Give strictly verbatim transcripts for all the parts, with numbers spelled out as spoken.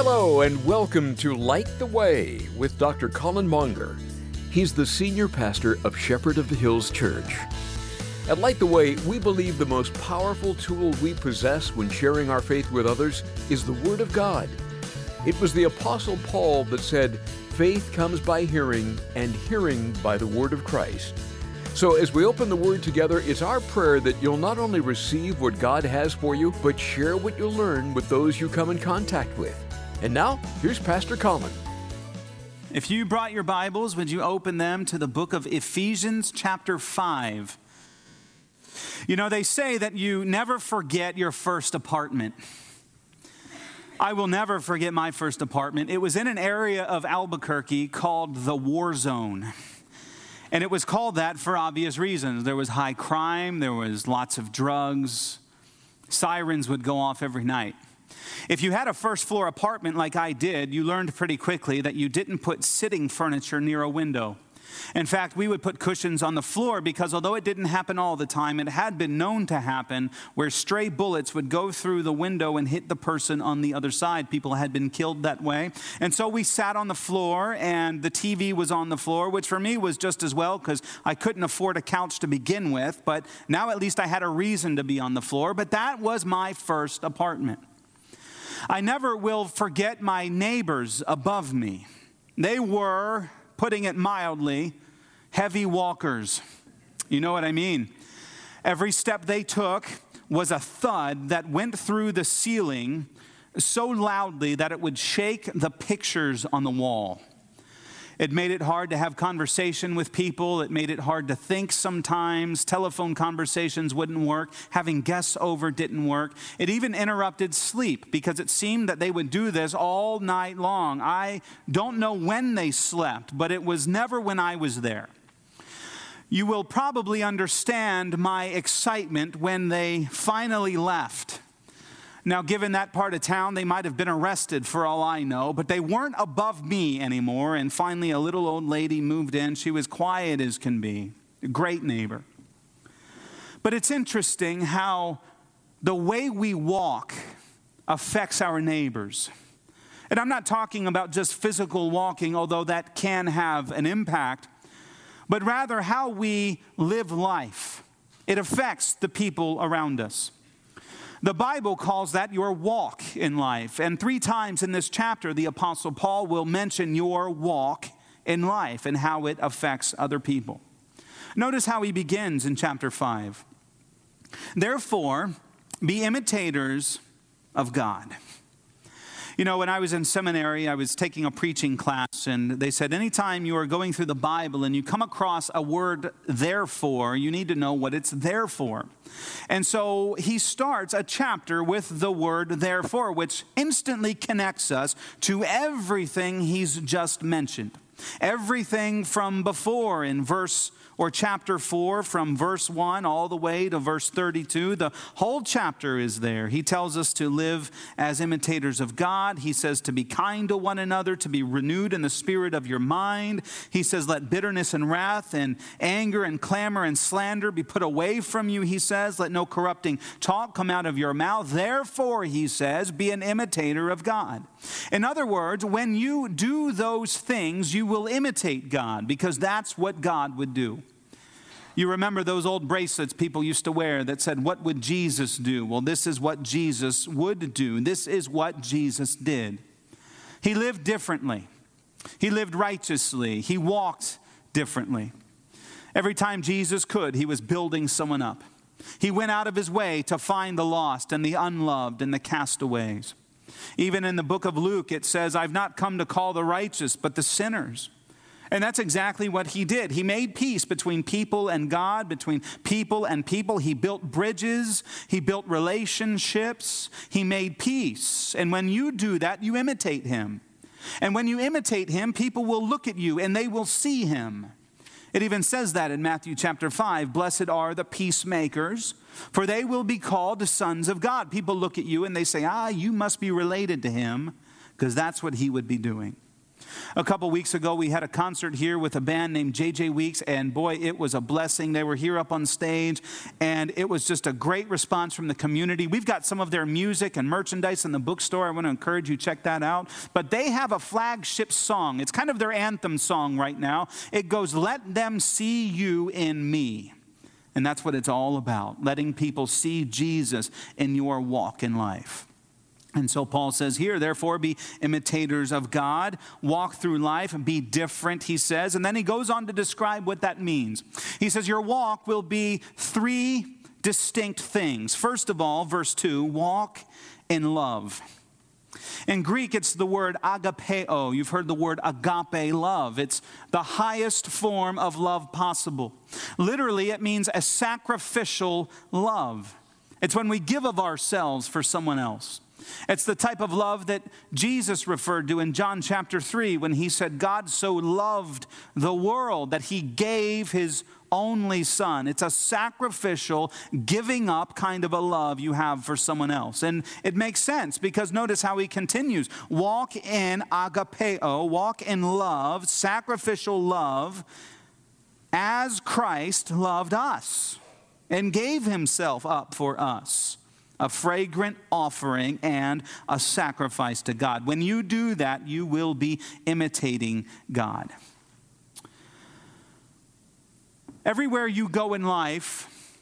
Hello and welcome to Light the Way with Doctor Colin Monger. He's the senior pastor of Shepherd of the Hills Church. At Light the Way, we believe the most powerful tool we possess when sharing our faith with others is the Word of God. It was the Apostle Paul that said, "Faith comes by hearing, and hearing by the Word of Christ." So as we open the Word together, it's our prayer that you'll not only receive what God has for you, but share what you learn with those you come in contact with. And now, here's Pastor Colin. If you brought your Bibles, would you open them to the book of Ephesians chapter five? You know, they say that you never forget your first apartment. I will never forget my first apartment. It was in an area of Albuquerque called the War Zone. And it was called that for obvious reasons. There was high crime, there was lots of drugs, sirens would go off every night. If you had a first floor apartment like I did, you learned pretty quickly that you didn't put sitting furniture near a window. In fact, we would put cushions on the floor because although it didn't happen all the time, it had been known to happen where stray bullets would go through the window and hit the person on the other side. People had been killed that way. And so we sat on the floor and the T V was on the floor, which for me was just as well because I couldn't afford a couch to begin with. But now at least I had a reason to be on the floor. But that was my first apartment. I never will forget my neighbors above me. They were, putting it mildly, heavy walkers. You know what I mean? Every step they took was a thud that went through the ceiling so loudly that it would shake the pictures on the wall. It made it hard to have conversation with people. It made it hard to think sometimes. Telephone conversations wouldn't work. Having guests over didn't work. It even interrupted sleep because it seemed that they would do this all night long. I don't know when they slept, but it was never when I was there. You will probably understand my excitement when they finally left. Now, given that part of town, they might have been arrested for all I know, but they weren't above me anymore. And finally, a little old lady moved in. She was quiet as can be, a great neighbor. But it's interesting how the way we walk affects our neighbors. And I'm not talking about just physical walking, although that can have an impact, but rather how we live life. It affects the people around us. The Bible calls that your walk in life. And three times in this chapter, the Apostle Paul will mention your walk in life and how it affects other people. Notice how he begins in chapter five. Therefore, be imitators of God. You know, when I was in seminary, I was taking a preaching class, and they said anytime you are going through the Bible and you come across a word therefore, you need to know what it's there for. And so he starts a chapter with the word therefore, which instantly connects us to everything he's just mentioned. Everything from before in verse or chapter four, from verse one all the way to verse thirty-two. The whole chapter is there. He tells us to live as imitators of God. He says to be kind to one another, to be renewed in the spirit of your mind. He says, let bitterness and wrath and anger and clamor and slander be put away from you, he says. Let no corrupting talk come out of your mouth. Therefore, he says, be an imitator of God. In other words, when you do those things, you will imitate God because that's what God would do. You remember those old bracelets people used to wear that said, what would Jesus do? Well, this is what Jesus would do. This is what Jesus did. He lived differently. He lived righteously. He walked differently. Every time Jesus could, he was building someone up. He went out of his way to find the lost and the unloved and the castaways. Even in the book of Luke, it says, I've not come to call the righteous, but the sinners. And that's exactly what he did. He made peace between people and God, between people and people. He built bridges. He built relationships. He made peace. And when you do that, you imitate him. And when you imitate him, people will look at you and they will see him. It even says that in Matthew chapter five, blessed are the peacemakers, for they will be called the sons of God. People look at you and they say, ah, you must be related to him, because that's what he would be doing. A couple weeks ago, we had a concert here with a band named J J Weeks, and boy, it was a blessing. They were here up on stage, and it was just a great response from the community. We've got some of their music and merchandise in the bookstore. I want to encourage you, check that out. But they have a flagship song. It's kind of their anthem song right now. It goes, "Let them see you in me." And that's what it's all about, letting people see Jesus in your walk in life. And so Paul says here, therefore, be imitators of God, walk through life and be different, he says. And then he goes on to describe what that means. He says, your walk will be three distinct things. First of all, verse two, walk in love. In Greek, it's the word agapeo. You've heard the word agape, love. It's the highest form of love possible. Literally, it means a sacrificial love. It's when we give of ourselves for someone else. It's the type of love that Jesus referred to in John chapter three when he said, God so loved the world that he gave his only son. It's a sacrificial, giving up kind of a love you have for someone else. And it makes sense because notice how he continues. Walk in agapeo, walk in love, sacrificial love, as Christ loved us and gave himself up for us. A fragrant offering and a sacrifice to God. When you do that, you will be imitating God. Everywhere you go in life,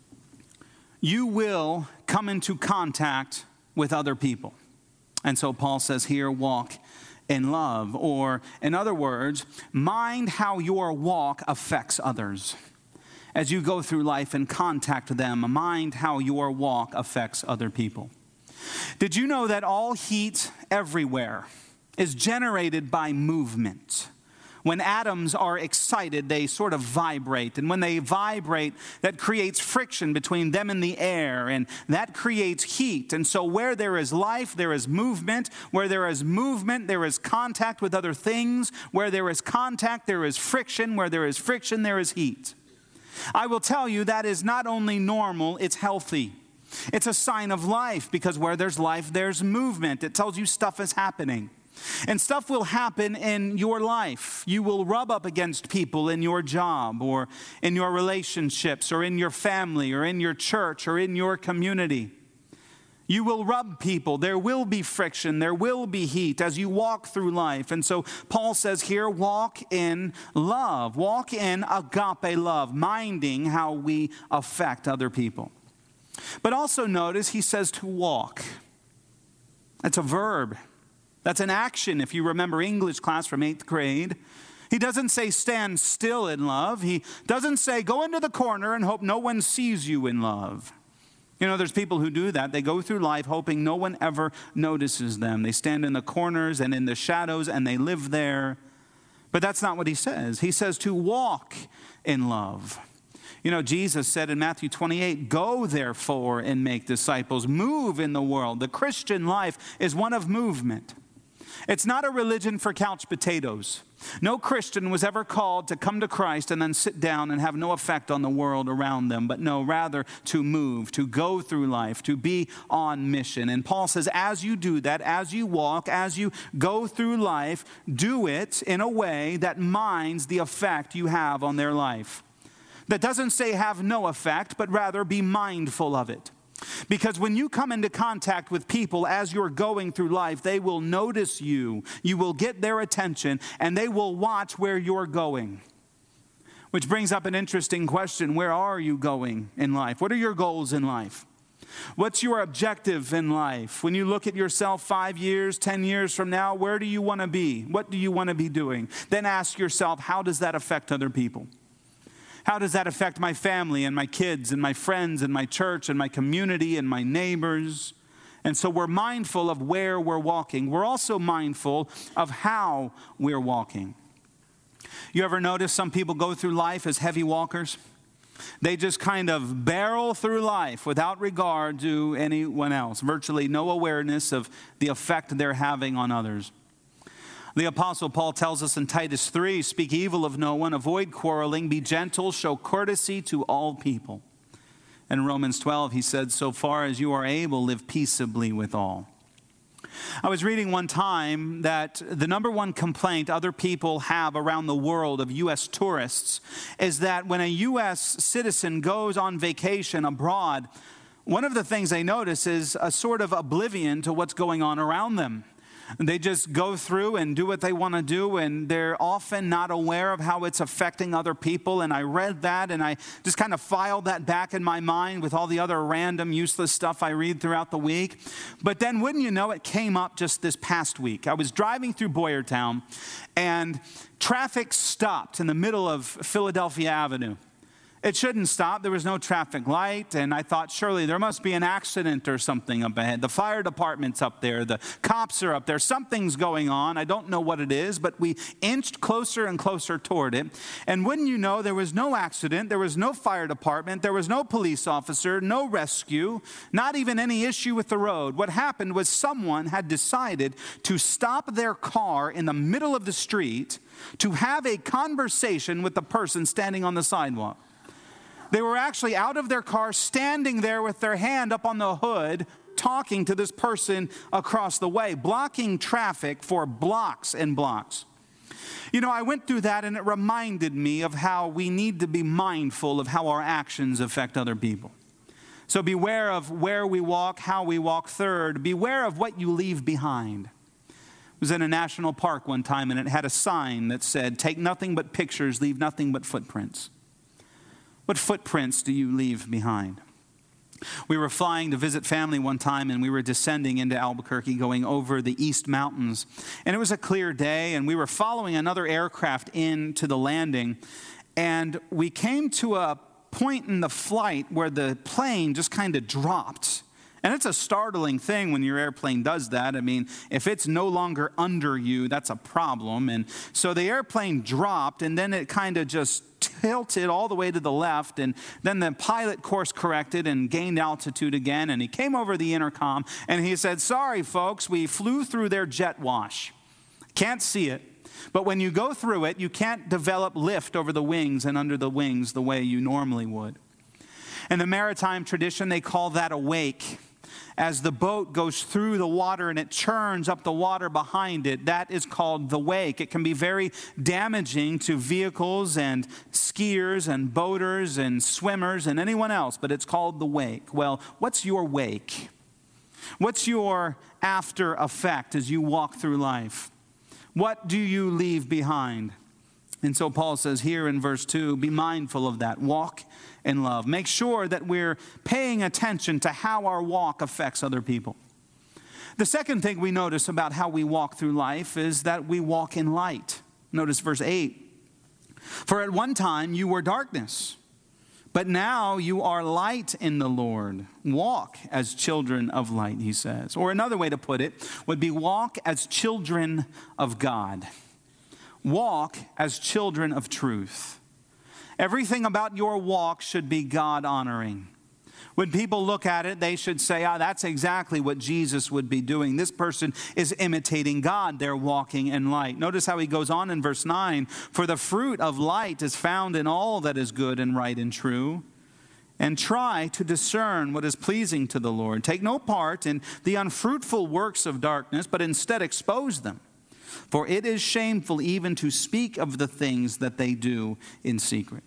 you will come into contact with other people. And so Paul says here, walk in love. Or in other words, mind how your walk affects others. As you go through life and contact them, mind how your walk affects other people. Did you know that all heat everywhere is generated by movement? When atoms are excited, they sort of vibrate. And when they vibrate, that creates friction between them and the air. And that creates heat. And so where there is life, there is movement. Where there is movement, there is contact with other things. Where there is contact, there is friction. Where there is friction, there is heat. I will tell you that is not only normal, it's healthy. It's a sign of life because where there's life, there's movement. It tells you stuff is happening. And stuff will happen in your life. You will rub up against people in your job or in your relationships or in your family or in your church or in your community. You will rub people. There will be friction. There will be heat as you walk through life. And so Paul says here, walk in love. Walk in agape love, minding how we affect other people. But also notice he says to walk. That's a verb. That's an action if you remember English class from eighth grade. He doesn't say stand still in love. He doesn't say go into the corner and hope no one sees you in love. You know, there's people who do that. They go through life hoping no one ever notices them. They stand in the corners and in the shadows and they live there. But that's not what he says. He says to walk in love. You know, Jesus said in Matthew twenty-eight, go therefore and make disciples. Move in the world. The Christian life is one of movement. It's not a religion for couch potatoes. No Christian was ever called to come to Christ and then sit down and have no effect on the world around them, but no, rather to move, to go through life, to be on mission. And Paul says, as you do that, as you walk, as you go through life, do it in a way that minds the effect you have on their life. That doesn't say have no effect, but rather be mindful of it. Because when you come into contact with people as you're going through life, they will notice you. You will get their attention, and they will watch where you're going. Which brings up an interesting question. Where are you going in life? What are your goals in life? What's your objective in life? When you look at yourself five years, ten years from now, where do you want to be? What do you want to be doing? Then ask yourself, how does that affect other people? How does that affect my family and my kids and my friends and my church and my community and my neighbors? And so we're mindful of where we're walking. We're also mindful of how we're walking. You ever notice some people go through life as heavy walkers? They just kind of barrel through life without regard to anyone else. Virtually no awareness of the effect they're having on others. The Apostle Paul tells us in Titus three, speak evil of no one, avoid quarreling, be gentle, show courtesy to all people. In Romans twelve, he said, so far as you are able, live peaceably with all. I was reading one time that the number one complaint other people have around the world of U S tourists is that when a U S citizen goes on vacation abroad, one of the things they notice is a sort of oblivion to what's going on around them. They just go through and do what they want to do, and they're often not aware of how it's affecting other people. And I read that, and I just kind of filed that back in my mind with all the other random, useless stuff I read throughout the week. But then, wouldn't you know, it came up just this past week. I was driving through Boyertown, and traffic stopped in the middle of Philadelphia Avenue. It shouldn't stop. There was no traffic light, and I thought, surely there must be an accident or something up ahead. The fire department's up there. The cops are up there. Something's going on. I don't know what it is, but we inched closer and closer toward it. And wouldn't you know, there was no accident. There was no fire department. There was no police officer, no rescue, not even any issue with the road. What happened was someone had decided to stop their car in the middle of the street to have a conversation with the person standing on the sidewalk. They were actually out of their car, standing there with their hand up on the hood, talking to this person across the way, blocking traffic for blocks and blocks. You know, I went through that, and it reminded me of how we need to be mindful of how our actions affect other people. So beware of where we walk, how we walk. Third, beware of what you leave behind. I was in a national park one time, and it had a sign that said, "Take nothing but pictures, leave nothing but footprints." What footprints do you leave behind? We were flying to visit family one time, and we were descending into Albuquerque, going over the East Mountains. And it was a clear day, and we were following another aircraft into the landing. And we came to a point in the flight where the plane just kind of dropped. And it's a startling thing when your airplane does that. I mean, if it's no longer under you, that's a problem. And so the airplane dropped, and then it kind of just tilted all the way to the left, and then the pilot course corrected and gained altitude again, and he came over the intercom, and he said, "Sorry, folks, we flew through their jet wash. Can't see it, but when you go through it, you can't develop lift over the wings and under the wings the way you normally would." In the maritime tradition, they call that a wake. As the boat goes through the water and it churns up the water behind it, that is called the wake. It can be very damaging to vehicles and skiers and boaters and swimmers and anyone else, but it's called the wake. Well, what's your wake? What's your after effect as you walk through life? What do you leave behind? And so Paul says here in verse two, be mindful of that. Walk in love. Make sure that we're paying attention to how our walk affects other people. The second thing we notice about how we walk through life is that we walk in light. Notice verse eight. For at one time you were darkness, but now you are light in the Lord. Walk as children of light, he says. Or another way to put it would be walk as children of God. Walk as children of truth. Everything about your walk should be God-honoring. When people look at it, they should say, ah, that's exactly what Jesus would be doing. This person is imitating God. They're walking in light. Notice how he goes on in verse nine. For the fruit of light is found in all that is good and right and true. And try to discern what is pleasing to the Lord. Take no part in the unfruitful works of darkness, but instead expose them. For it is shameful even to speak of the things that they do in secret.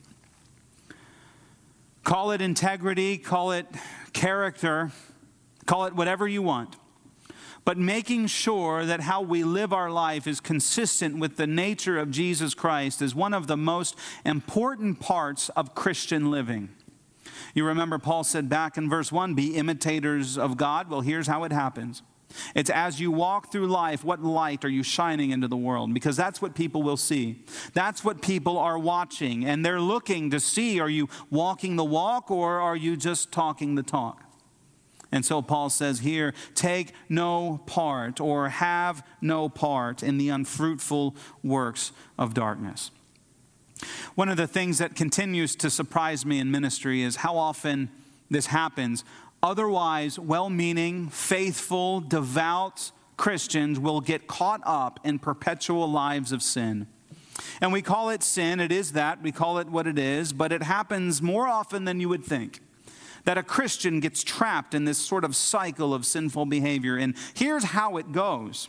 Call it integrity, call it character, call it whatever you want. But making sure that how we live our life is consistent with the nature of Jesus Christ is one of the most important parts of Christian living. You remember Paul said back in verse one, be imitators of God. Well, here's how it happens. It's as you walk through life, what light are you shining into the world? Because that's what people will see. That's what people are watching. And they're looking to see, are you walking the walk or are you just talking the talk? And so Paul says here, take no part or have no part in the unfruitful works of darkness. One of the things that continues to surprise me in ministry is how often this happens. Otherwise, well-meaning, faithful, devout Christians will get caught up in perpetual lives of sin. And we call it sin. It is that. We call it what it is. But it happens more often than you would think. that a Christian gets trapped in this sort of cycle of sinful behavior. And here's how it goes.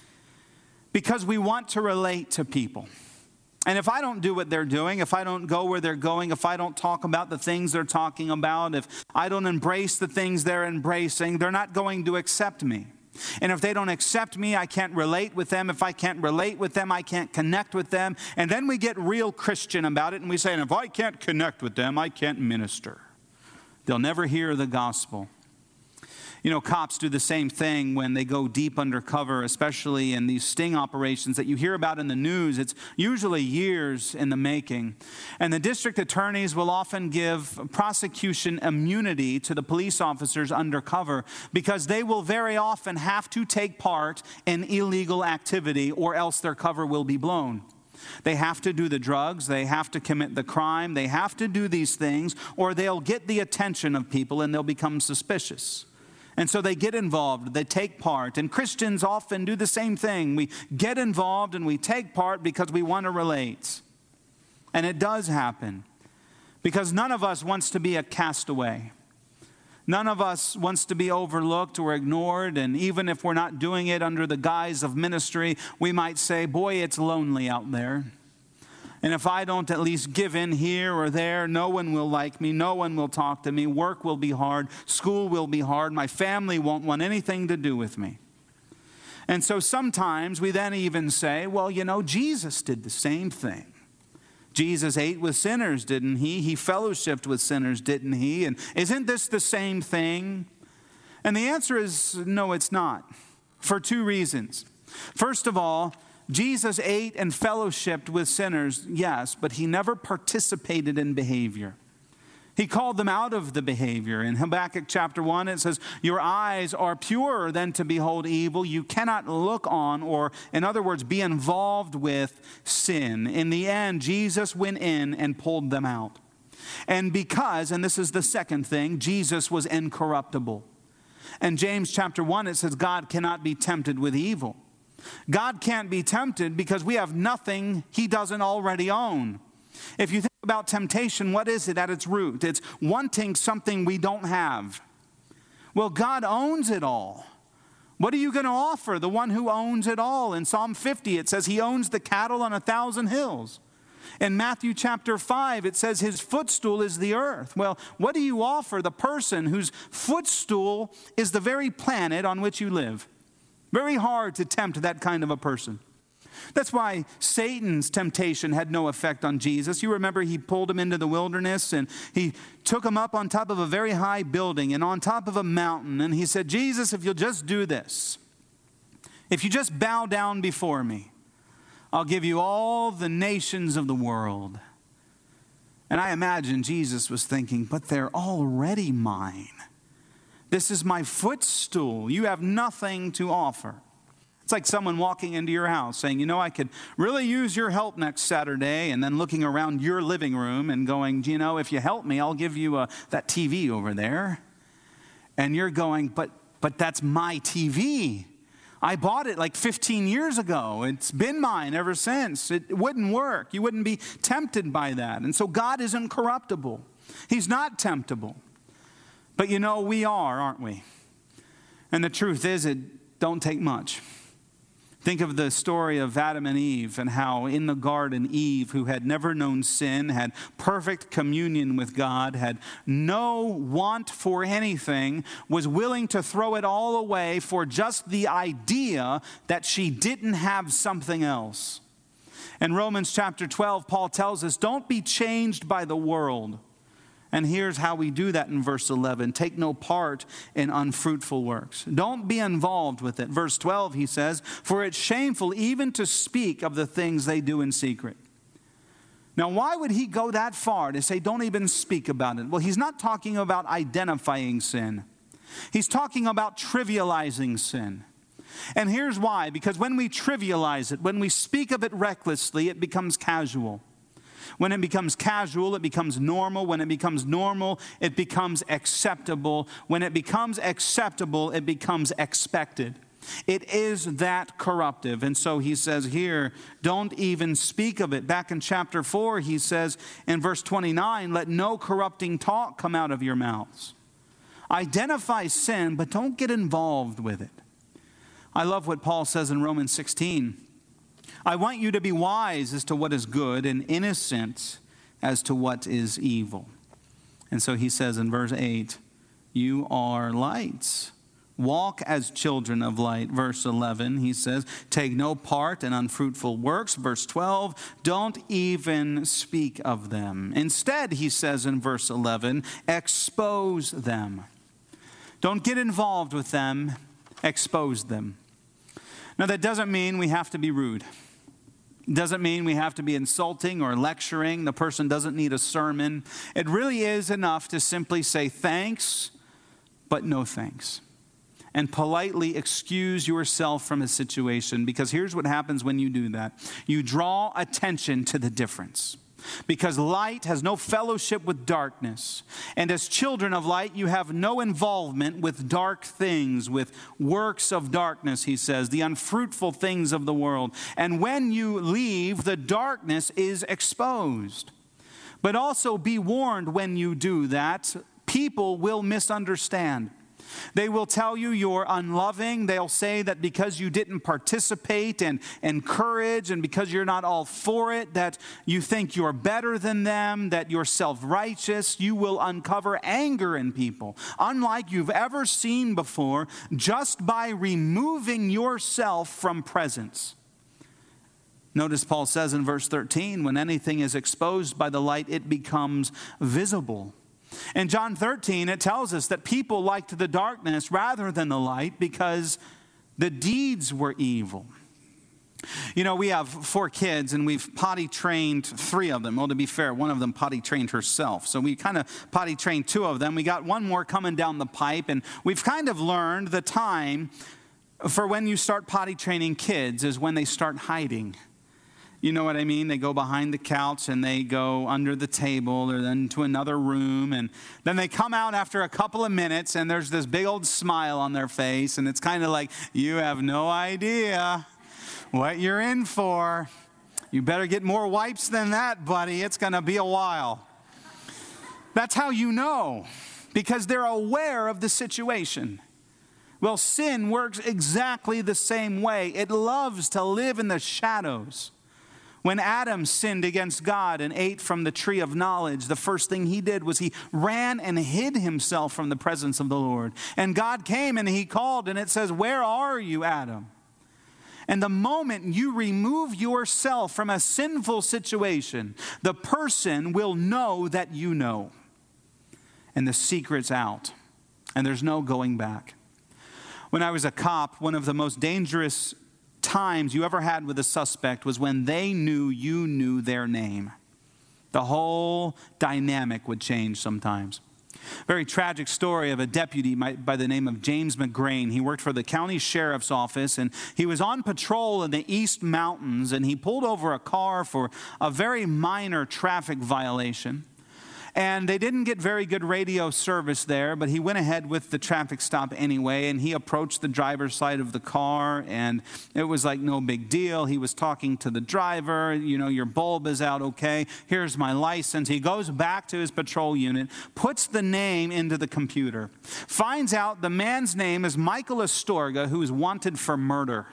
Because we want to relate to people. And if I don't do what they're doing, if I don't go where they're going, if I don't talk about the things they're talking about, if I don't embrace the things they're embracing, they're not going to accept me. And if they don't accept me, I can't relate with them. If I can't relate with them, I can't connect with them. And then we get real Christian about it, and we say, and if I can't connect with them, I can't minister. They'll never hear the gospel. You know, cops do the same thing when they go deep undercover, especially in these sting operations that you hear about in the news. It's usually years in the making. And the district attorneys will often give prosecution immunity to the police officers undercover because they will very often have to take part in illegal activity or else their cover will be blown. They have to do the drugs, they have to commit the crime, they have to do these things, or they'll get the attention of people and they'll become suspicious. And so they get involved, they take part. And Christians often do the same thing. We get involved and we take part because we want to relate. And it does happen. Because none of us wants to be a castaway. None of us wants to be overlooked or ignored. And even if we're not doing it under the guise of ministry, we might say, boy, it's lonely out there. And if I don't at least give in here or there, no one will like me, no one will talk to me, work will be hard, school will be hard, my family won't want anything to do with me. And so sometimes we then even say, well, you know, Jesus did the same thing. Jesus ate with sinners, didn't he? He fellowshiped with sinners, didn't he? And isn't this the same thing? And the answer is no, it's not, for two reasons. First of all, Jesus ate and fellowshiped with sinners, yes, but he never participated in behavior. He called them out of the behavior. In Habakkuk chapter one, it says, your eyes are purer than to behold evil. You cannot look on, or in other words, be involved with sin. In the end, Jesus went in and pulled them out. And because, and this is the second thing, Jesus was incorruptible. In James chapter one, it says, God cannot be tempted with evil. God can't be tempted because we have nothing he doesn't already own. If you think about temptation, what is it at its root? It's wanting something we don't have. Well, God owns it all. What are you going to offer the one who owns it all? In Psalm fifty, it says he owns the cattle on a thousand hills. In Matthew chapter five, it says his footstool is the earth. Well, what do you offer the person whose footstool is the very planet on which you live? Very hard to tempt that kind of a person. That's why Satan's temptation had no effect on Jesus. You remember he pulled him into the wilderness and he took him up on top of a very high building and on top of a mountain. And he said, Jesus, if you'll just do this, if you just bow down before me, I'll give you all the nations of the world. And I imagine Jesus was thinking, but they're already mine. This is my footstool. You have nothing to offer. It's like someone walking into your house saying, you know, I could really use your help next Saturday, and then looking around your living room and going, you know, if you help me, I'll give you a, that T V over there. And you're going, but but that's my T V. I bought it like fifteen years ago. It's been mine ever since. It wouldn't work. You wouldn't be tempted by that. And so God is incorruptible. He's not temptable. But you know, we are, aren't we? And the truth is, it don't take much. Think of the story of Adam and Eve and how in the garden, Eve, who had never known sin, had perfect communion with God, had no want for anything, was willing to throw it all away for just the idea that she didn't have something else. In Romans chapter twelve, Paul tells us, don't be changed by the world. And here's how we do that in verse eleven. Take no part in unfruitful works. Don't be involved with it. Verse twelve, he says, for it's shameful even to speak of the things they do in secret. Now, why would he go that far to say don't even speak about it? Well, he's not talking about identifying sin. He's talking about trivializing sin. And here's why. Because when we trivialize it, when we speak of it recklessly, it becomes casual. When it becomes casual, it becomes normal. When it becomes normal, it becomes acceptable. When it becomes acceptable, it becomes expected. It is that corruptive. And so he says here, don't even speak of it. Back in chapter four, he says in verse twenty-nine, let no corrupting talk come out of your mouths. Identify sin, but don't get involved with it. I love what Paul says in Romans sixteen. I want you to be wise as to what is good and innocent as to what is evil. And so he says in verse eight, you are lights. Walk as children of light. Verse eleven, he says, take no part in unfruitful works. Verse twelve, don't even speak of them. Instead, he says in verse eleven, expose them. Don't get involved with them, expose them. Now, that doesn't mean we have to be rude. It doesn't mean we have to be insulting or lecturing. The person doesn't need a sermon. It really is enough to simply say thanks, but no thanks. And politely excuse yourself from a situation, because here's what happens when you do that. You draw attention to the difference. Because light has no fellowship with darkness. And as children of light, you have no involvement with dark things, with works of darkness, he says, the unfruitful things of the world. And when you leave, the darkness is exposed. But also be warned when you do that, people will misunderstand. They will tell you you're unloving. They'll say that because you didn't participate and encourage, and because you're not all for it, that you think you're better than them, that you're self-righteous. You will uncover anger in people, unlike you've ever seen before, just by removing yourself from presence. Notice Paul says in verse thirteen, when anything is exposed by the light, it becomes visible. In John thirteen, it tells us that people liked the darkness rather than the light because the deeds were evil. You know, we have four kids and we've potty trained three of them. Well, to be fair, one of them potty trained herself. So we kind of potty trained two of them. We got one more coming down the pipe, and we've kind of learned the time for when you start potty training kids is when they start hiding. You know what I mean? They go behind the couch and they go under the table or then to another room. And then they come out after a couple of minutes and there's this big old smile on their face. And it's kind of like, you have no idea what you're in for. You better get more wipes than that, buddy. It's going to be a while. That's how you know, because they're aware of the situation. Well, sin works exactly the same way. It loves to live in the shadows. When Adam sinned against God and ate from the tree of knowledge, the first thing he did was he ran and hid himself from the presence of the Lord. And God came and he called, and it says, where are you, Adam? And the moment you remove yourself from a sinful situation, the person will know that you know. And the secret's out, and there's no going back. When I was a cop, one of the most dangerous times you ever had with a suspect was when they knew you knew their name. The whole dynamic would change sometimes. Very tragic story of a deputy by the name of James McGrain. He worked for the county sheriff's office, and he was on patrol in the East Mountains, and he pulled over a car for a very minor traffic violation. And they didn't get very good radio service there, but he went ahead with the traffic stop anyway, and he approached the driver's side of the car, and it was like no big deal. He was talking to the driver, you know, your bulb is out, okay, here's my license. He goes back to his patrol unit, puts the name into the computer, finds out the man's name is Michael Astorga, who is wanted for murder.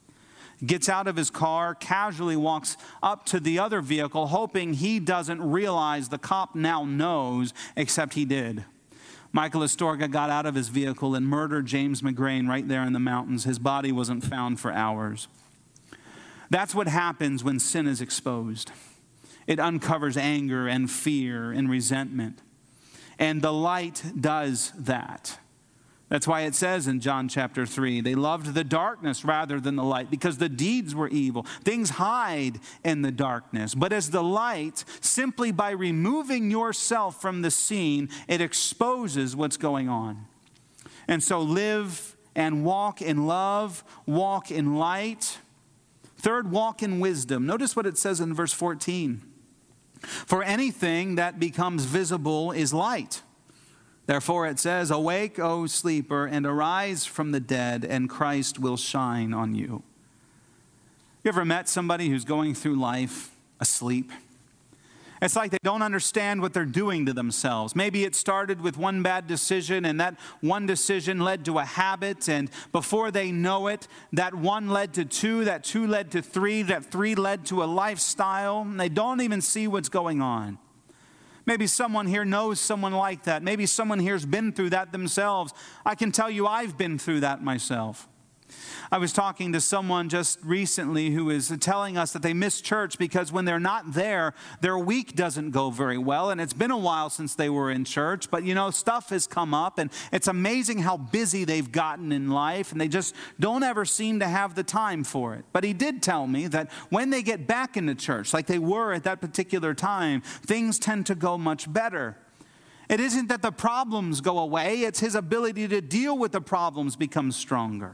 Gets out of his car, casually walks up to the other vehicle, hoping he doesn't realize the cop now knows, except he did. Michael Astorga got out of his vehicle and murdered James McGrain right there in the mountains. His body wasn't found for hours. That's what happens when sin is exposed. It uncovers anger and fear and resentment. And the light does that. That's why it says in John chapter three, they loved the darkness rather than the light because the deeds were evil. Things hide in the darkness. But as the light, simply by removing yourself from the scene, it exposes what's going on. And so live and walk in love, walk in light. Third, walk in wisdom. Notice what it says in verse fourteen. For anything that becomes visible is light. Therefore it says, awake, O sleeper, and arise from the dead, and Christ will shine on you. You ever met somebody who's going through life asleep? It's like they don't understand what they're doing to themselves. Maybe it started with one bad decision, and that one decision led to a habit, and before they know it, that one led to two, that two led to three, that three led to a lifestyle, and they don't even see what's going on. Maybe someone here knows someone like that. Maybe someone here's been through that themselves. I can tell you I've been through that myself. I was talking to someone just recently who is telling us that they miss church because when they're not there, their week doesn't go very well. And it's been a while since they were in church, but you know, stuff has come up, and it's amazing how busy they've gotten in life, and they just don't ever seem to have the time for it. But he did tell me that when they get back into church, like they were at that particular time, things tend to go much better. It isn't that the problems go away, it's his ability to deal with the problems becomes stronger.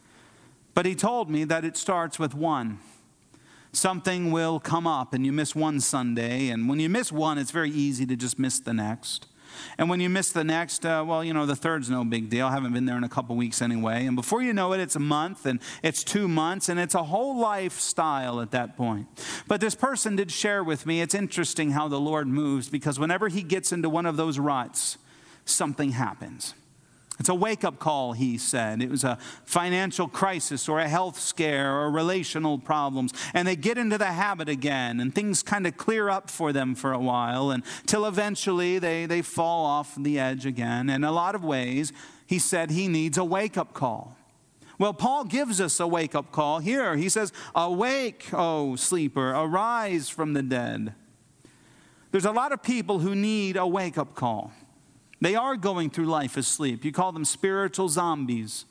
But he told me that it starts with one. Something will come up and you miss one Sunday. And when you miss one, it's very easy to just miss the next. And when you miss the next, uh, well, you know, the third's no big deal. I haven't been there in a couple weeks anyway. And before you know it, it's a month and it's two months and it's a whole lifestyle at that point. But this person did share with me, it's interesting how the Lord moves, because whenever he gets into one of those ruts, something happens. It's a wake-up call, he said. It was a financial crisis or a health scare or relational problems. And they get into the habit again, and things kind of clear up for them for a while, until eventually they, they fall off the edge again. In a lot of ways, he said he needs a wake-up call. Well, Paul gives us a wake-up call here. He says, "Awake, O sleeper, arise from the dead." There's a lot of people who need a wake-up call. They are going through life asleep. You call them spiritual zombies,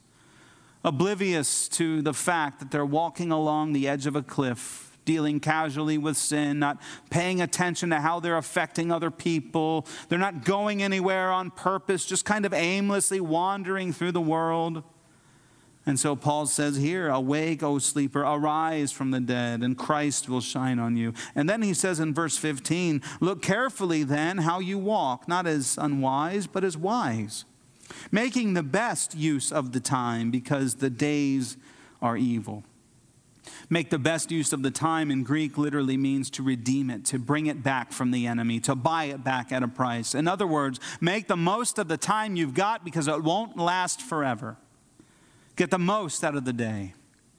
oblivious to the fact that they're walking along the edge of a cliff, dealing casually with sin, not paying attention to how they're affecting other people. They're not going anywhere on purpose, just kind of aimlessly wandering through the world. And so Paul says here, "Awake, O sleeper, arise from the dead, and Christ will shine on you." And then he says in verse fifteen, "Look carefully then how you walk, not as unwise, but as wise, making the best use of the time, because the days are evil." Make the best use of the time in Greek literally means to redeem it, to bring it back from the enemy, to buy it back at a price. In other words, make the most of the time you've got, because it won't last forever. Get the most out of the day.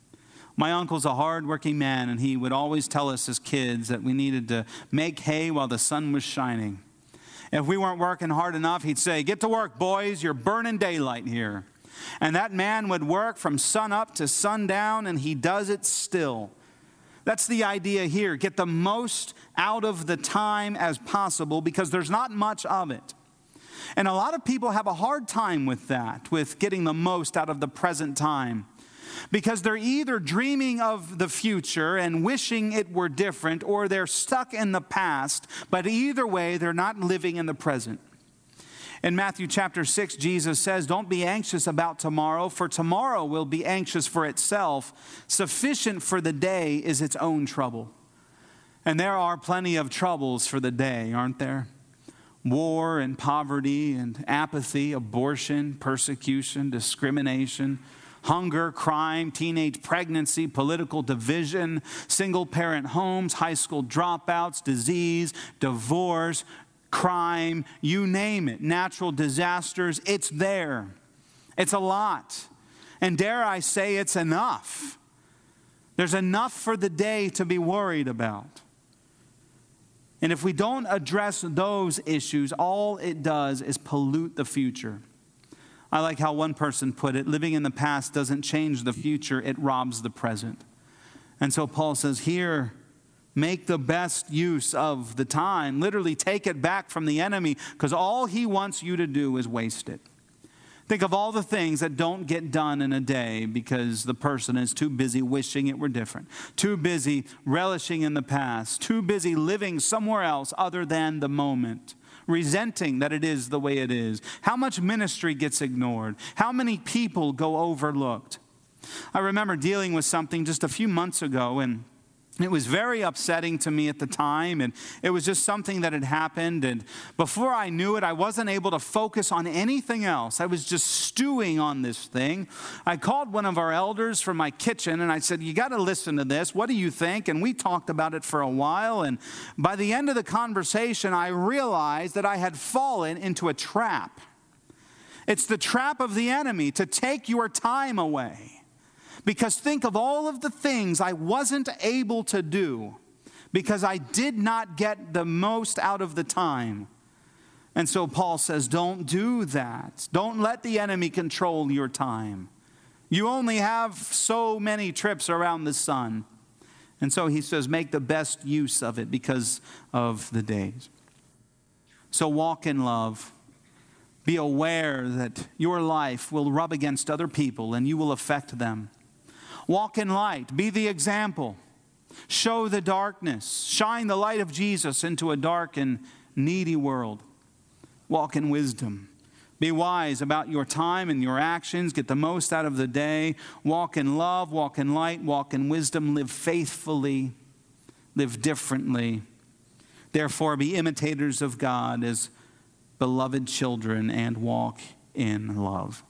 My uncle's a hard-working man, and he would always tell us as kids that we needed to make hay while the sun was shining. If we weren't working hard enough, he'd say, "Get to work, boys, you're burning daylight here." And that man would work from sun up to sundown, and he does it still. That's the idea here. Get the most out of the time as possible, because there's not much of it. And a lot of people have a hard time with that, with getting the most out of the present time, because they're either dreaming of the future and wishing it were different, or they're stuck in the past, but either way, they're not living in the present. In Matthew chapter six, Jesus says, "Don't be anxious about tomorrow, for tomorrow will be anxious for itself. Sufficient for the day is its own trouble." And there are plenty of troubles for the day, aren't there? War and poverty and apathy, abortion, persecution, discrimination, hunger, crime, teenage pregnancy, political division, single-parent homes, high school dropouts, disease, divorce, crime, you name it, natural disasters. It's there. It's a lot. And dare I say, it's enough. There's enough for the day to be worried about. And if we don't address those issues, all it does is pollute the future. I like how one person put it, living in the past doesn't change the future, it robs the present. And so Paul says here, make the best use of the time. Literally take it back from the enemy, because all he wants you to do is waste it. Think of all the things that don't get done in a day because the person is too busy wishing it were different, too busy relishing in the past, too busy living somewhere else other than the moment, resenting that it is the way it is. How much ministry gets ignored? How many people go overlooked? I remember dealing with something just a few months ago, and It was very upsetting to me at the time, and it was just something that had happened. And before I knew it, I wasn't able to focus on anything else. I was just stewing on this thing. I called one of our elders from my kitchen, and I said, you got to listen to this. What do you think? And we talked about it for a while. And by the end of the conversation, I realized that I had fallen into a trap. It's the trap of the enemy to take your time away. Because think of all of the things I wasn't able to do because I did not get the most out of the time. And so Paul says, don't do that. Don't let the enemy control your time. You only have so many trips around the sun. And so he says, make the best use of it because of the days. So walk in love. Be aware that your life will rub against other people and you will affect them. Walk in light. Be the example. Show the darkness. Shine the light of Jesus into a dark and needy world. Walk in wisdom. Be wise about your time and your actions. Get the most out of the day. Walk in love. Walk in light. Walk in wisdom. Live faithfully. Live differently. Therefore, be imitators of God as beloved children and walk in love.